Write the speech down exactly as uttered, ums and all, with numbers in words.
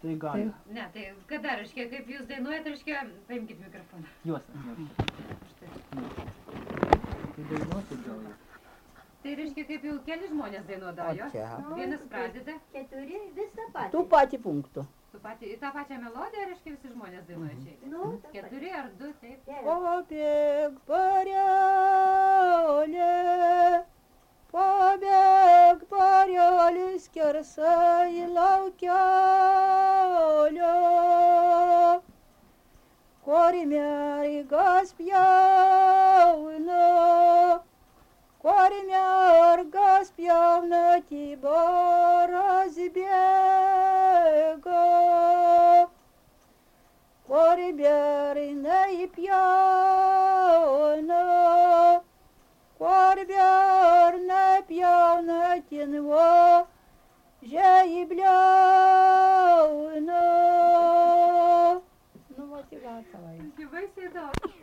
Tai gali. Ne, tai kada, reiškia, kaip jūs dainuojat, reiškia, paimkit mikrofoną. Juos atneškit. Tai dainuosit gal jau. Tai reiškia, kaip jau keli žmonės dainuodavo, jo? O čia. Vienas pradeda. Keturi, visą patį. Tų patį punktų. Tu pati, tą pačią melodiją, reiškia, visi žmonės dainuoja čia. Nu, tą patį. Keturi ar du, taip. Побег парелė, побег парелė skersai laukelio, kur mergas pjauna, kur mergas pjauna, Tiboras bėga. Kur bernai pjauna, kur bernai pjauna, ten vožiai bliauna. Nu, va, tai gatava. Baisiai daug.